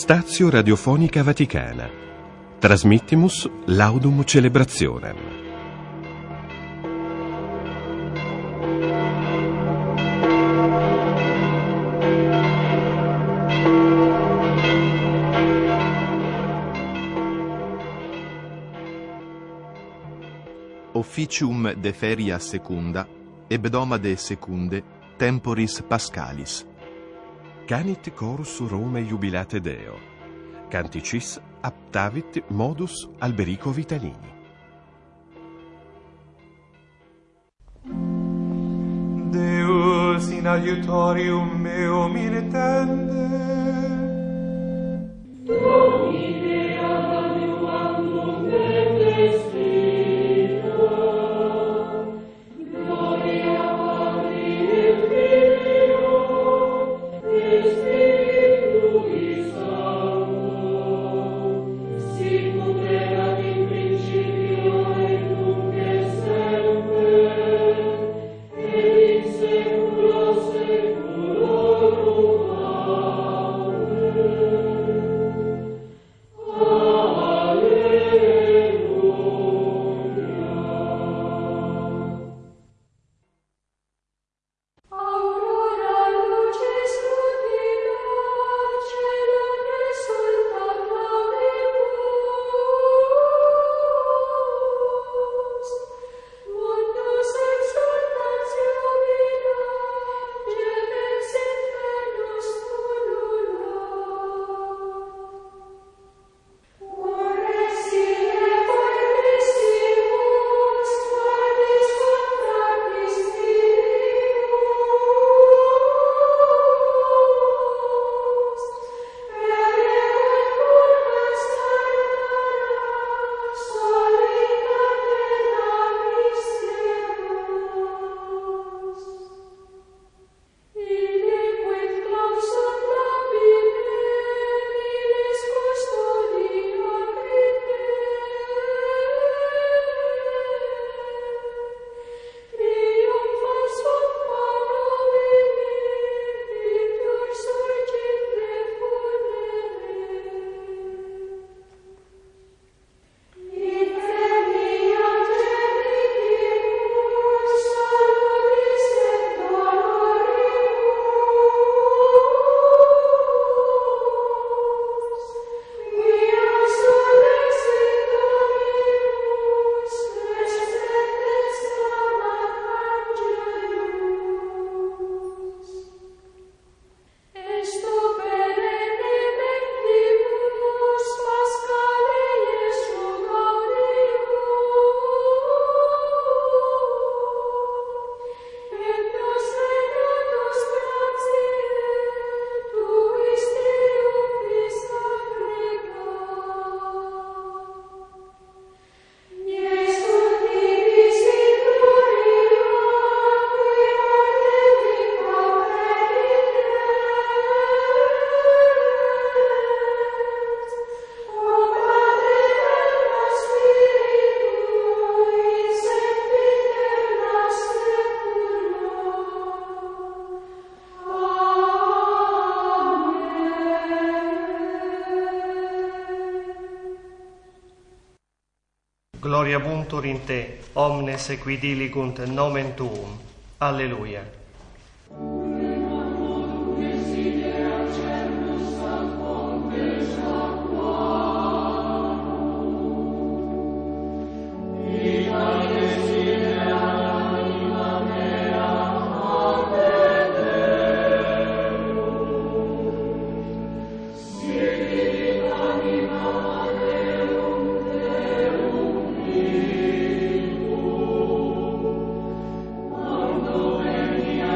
Stazio Radiofonica Vaticana. Transmittimus Laudum Celebrationem. Officium de feria secunda, hebdomade secunde, temporis pascalis. Canit chorus Rome jubilate Deo. Canticis aptavit modus Alberico Vitalini. Deus in aiutorium meum intende. Domine adiuandum et Spiritu. Gloria Patri et Filio et Spiritui Sancto. Sicut erat in principio et nunc et semper et in saecula saeculorum. Gloria buntur in te, omnes qui diligunt nomen tuum. Alleluia. Venia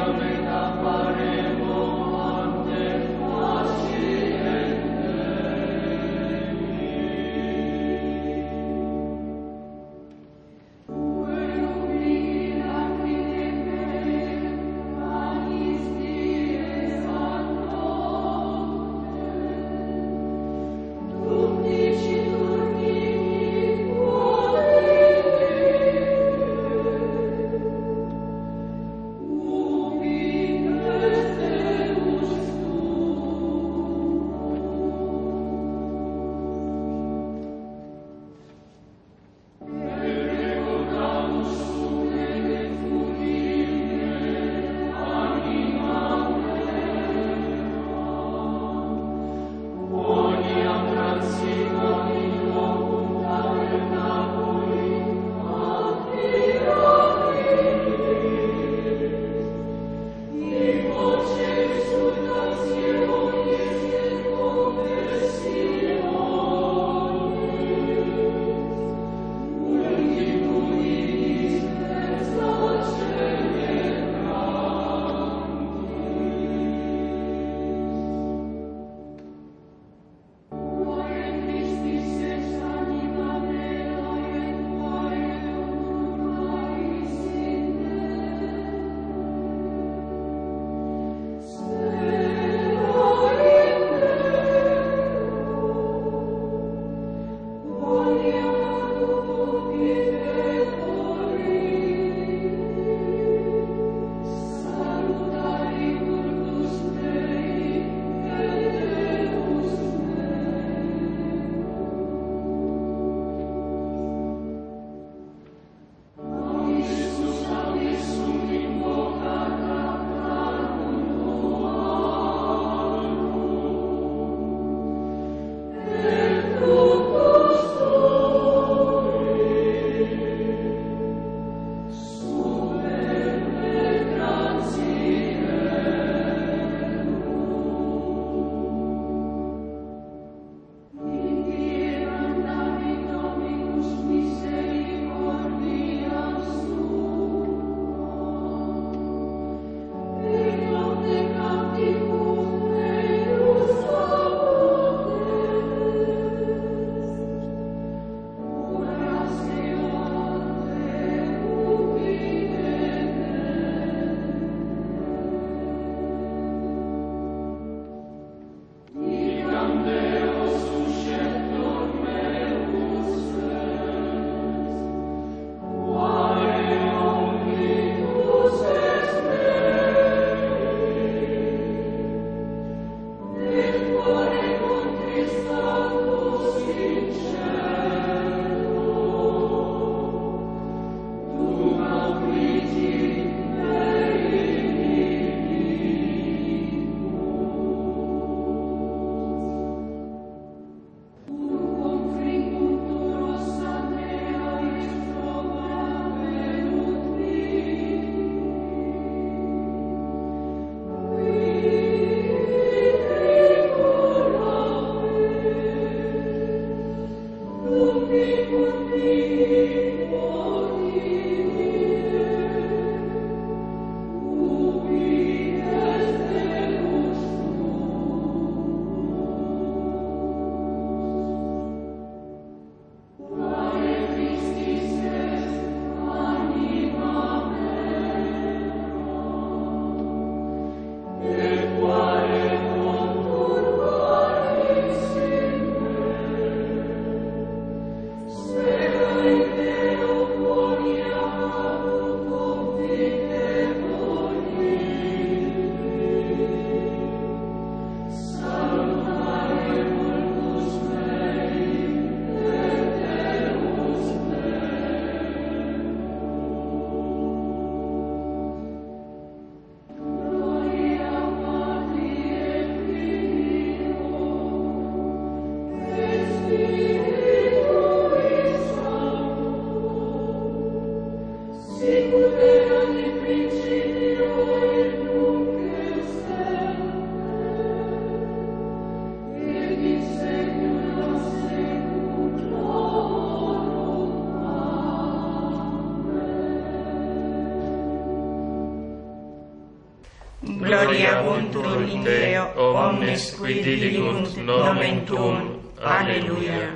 gloriabuntur in te omnes qui diligunt nomen tuum. Alleluia.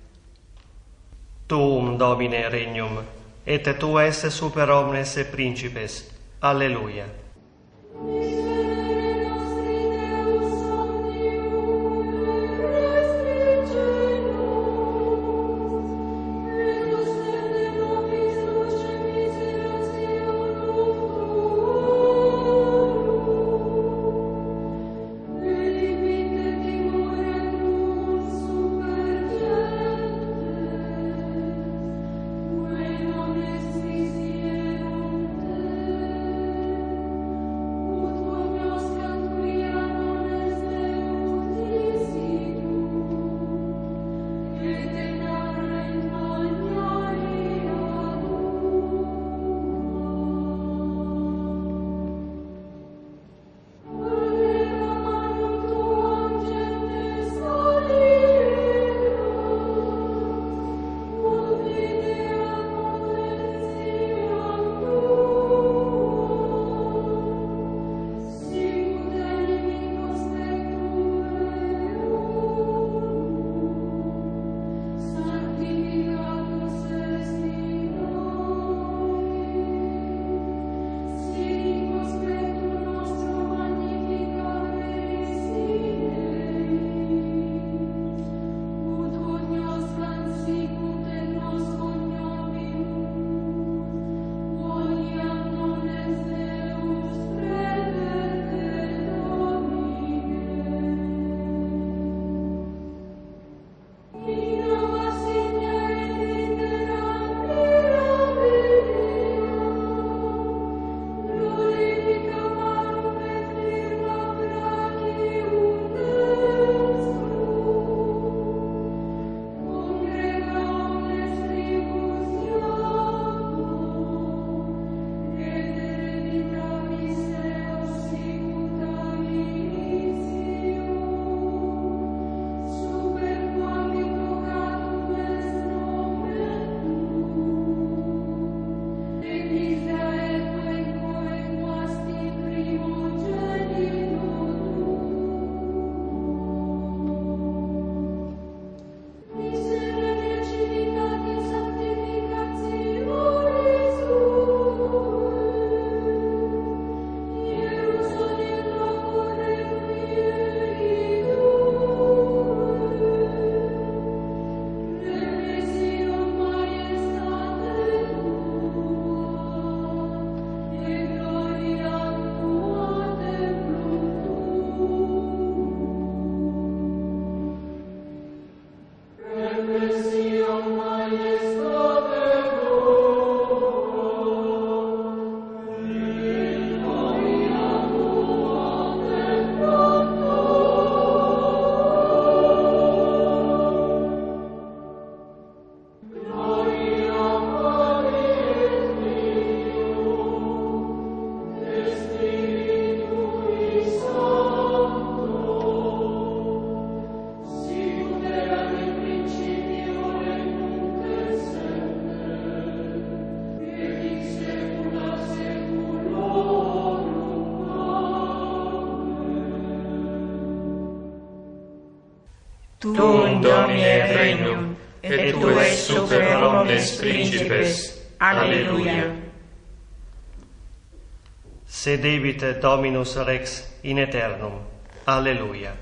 Tuum, Domine, regnum, et tu esse super omnes principes. Alleluia. Tuum, Domine, regnum, et tu es super omnes principes. Alleluia. Sedevit Dominus Rex in aeternum. Alleluia.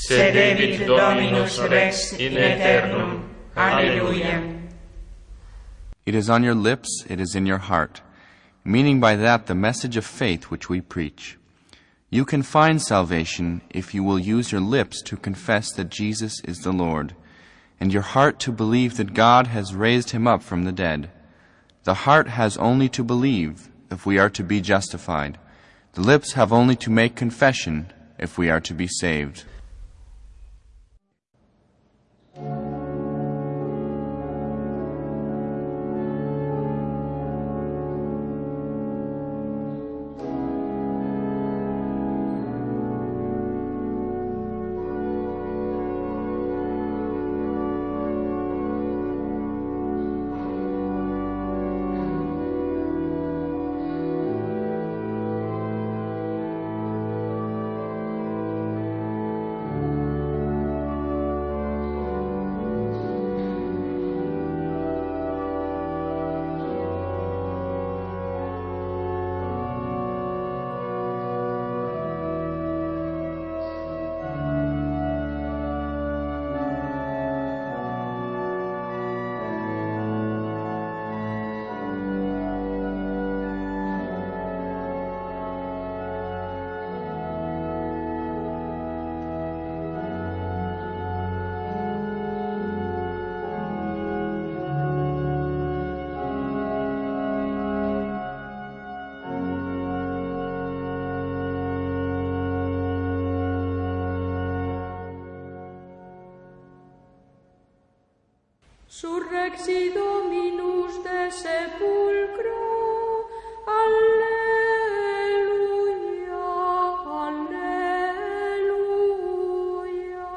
sedevit Dominus Rex in aeternum. Alleluia. It is on your lips, it is in your heart, meaning by that the message of faith which we preach. You can find salvation if you will use your lips to confess that Jesus is the Lord, and your heart to believe that God has raised him up from the dead. The heart has only to believe if we are to be justified. The lips have only to make confession if we are to be saved. Surrexi Dominus de sepulcro, Alleluia, Alleluia.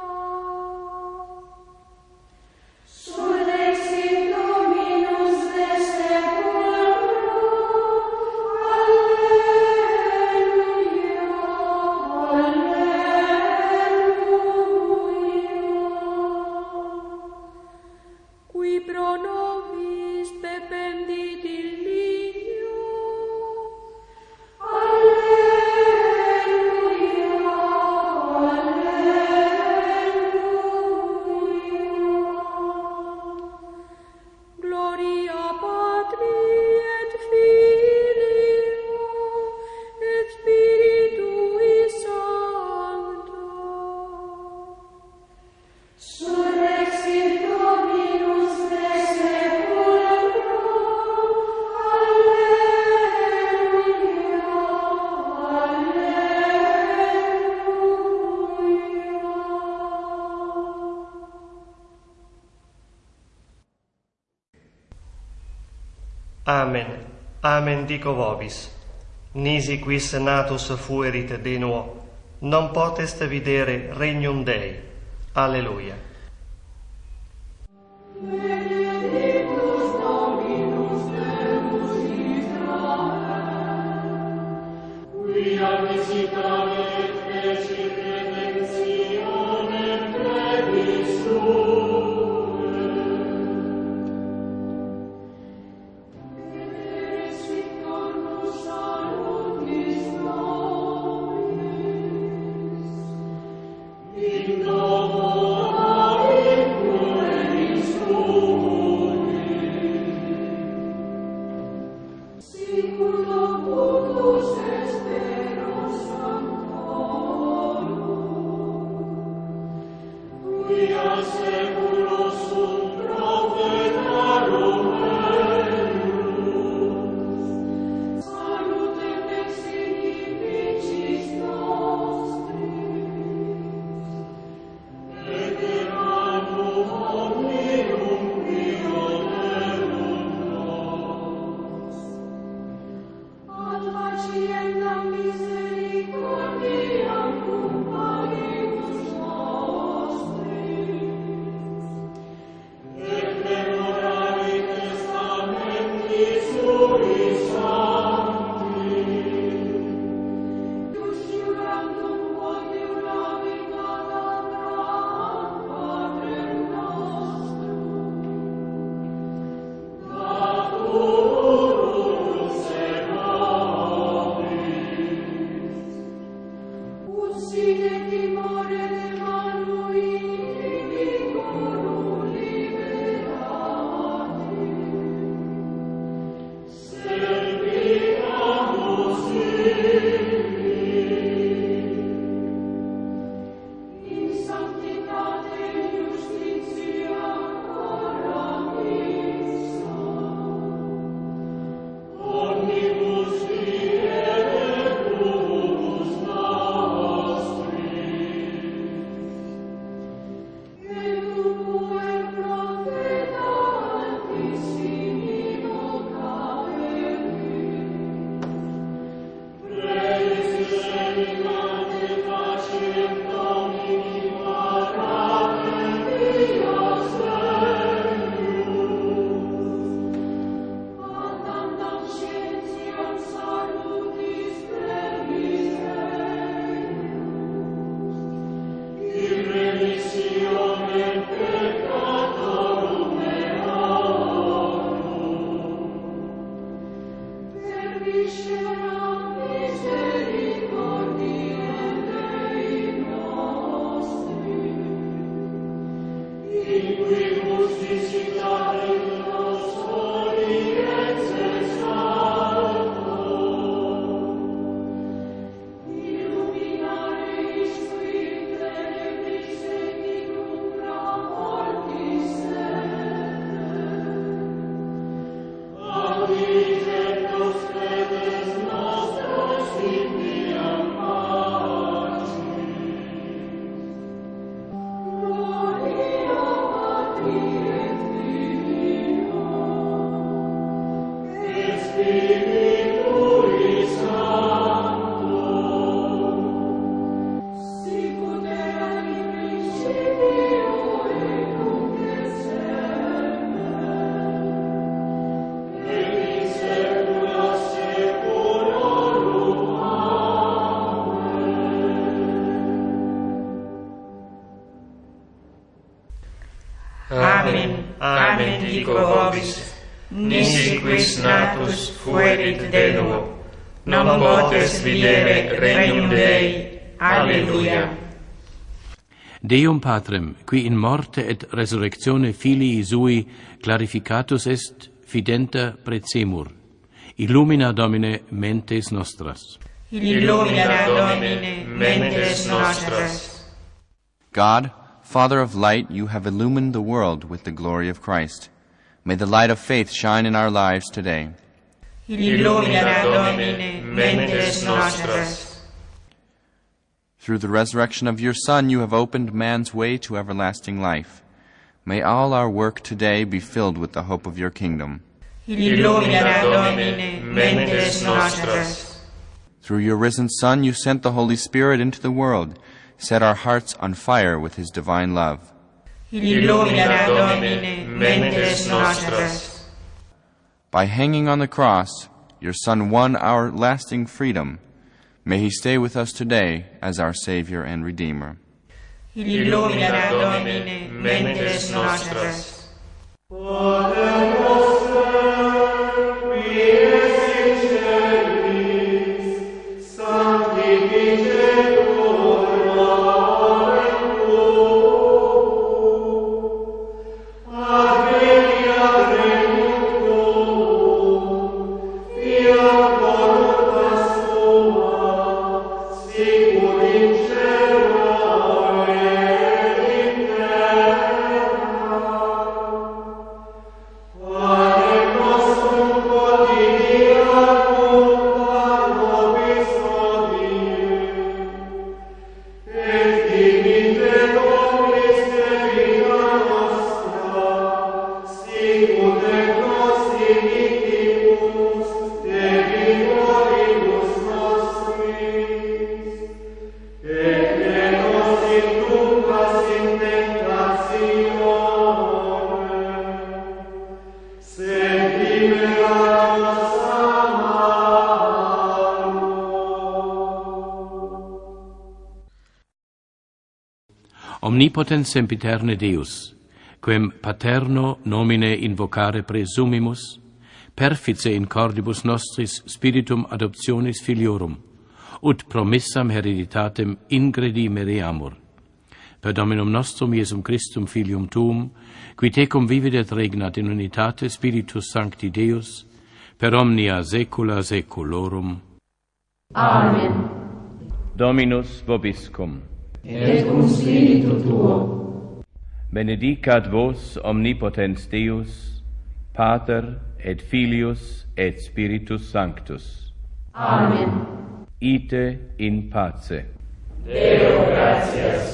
Surrexi Dominus de sepulcro, Alleluia, Alleluia. Qui pro nobis dependit illigno. Alleluia, Alleluia. Gloria Patri et Filio et Spiritui Sancto. Surrexit Dominus de sepulcro, Alleluia, Alleluia. Amen, amen dico vobis. Nisi quis natus fuerit de nuo, non potest videre regnum Dei. Alleluia. Benedictus Dominus Deus Israel, quia visitavit et fecit redemptionem plebis suae. Resit corpus salutis nobis, in domo Sicut locutus est Spero Sancto, Amen, amen, dico vobis, nisi quis natus fuerit de nuo, non potes videre regnum Dei. Alleluia. Deum Patrem, qui in morte et resurrectione Filii Sui clarificatus est, fidenta precemur. Illumina, Domine, mentes nostras. Illumina, Domine, mentes nostras. God, Father of light, you have illumined the world with the glory of Christ. May the light of faith shine in our lives today. Illumina, Domine, mentes nostras. Through the resurrection of your Son, you have opened man's way to everlasting life. May all our work today be filled with the hope of your kingdom. Illumina, Domine, mentes nostras. Through your risen Son, you sent the Holy Spirit into the world, set our hearts on fire with his divine love. Illumina, Domine, mentes nostras. By hanging on the cross, your Son won our lasting freedom. May he stay with us today as our Savior and Redeemer. Illumina, Domine, mentes nostras. Omnipotens sempiterne Deus, quem paterno nomine invocare presumimus, perfice in cordibus nostris spiritum adoptionis filiorum, ut promissam hereditatem ingredi mereamur. Per Dominum nostrum Iesum Christum Filium Tuum, qui tecum vivit et regnat in unitate Spiritus Sancti Deus, per omnia saecula saeculorum. Amen. Dominus vobiscum. Et cum spiritu tuo. Benedicat vos omnipotens Deus, Pater et Filius et Spiritus Sanctus. Amen. Ite in pace. Deo gratias.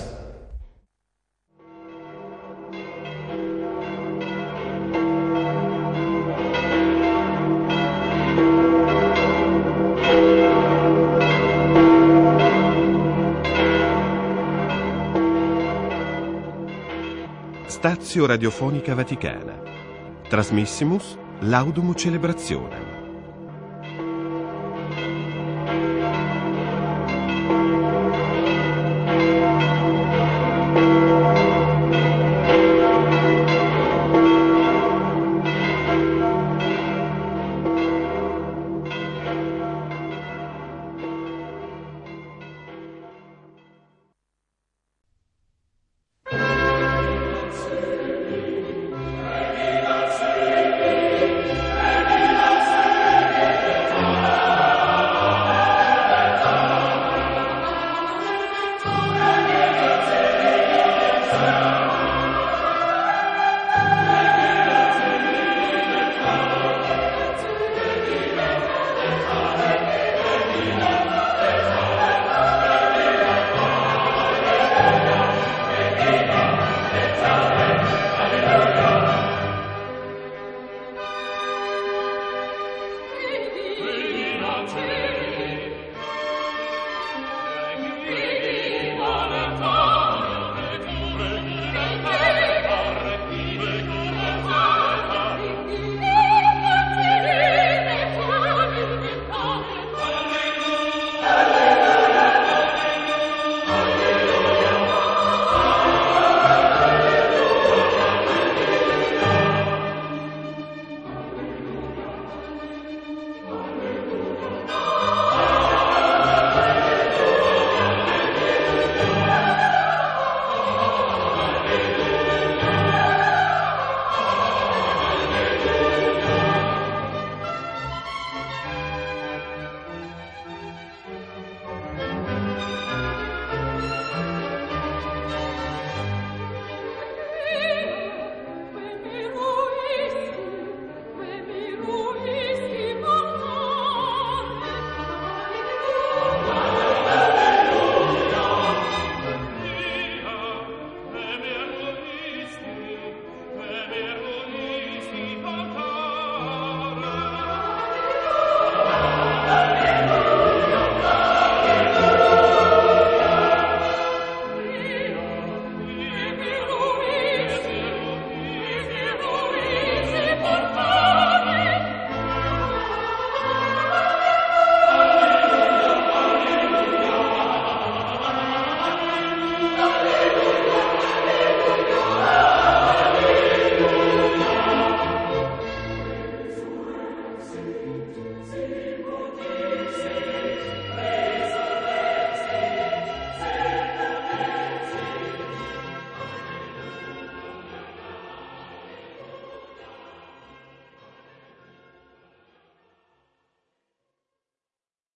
Stazio Radiofonica Vaticana. Trasmissimus Laudum Celebrationem.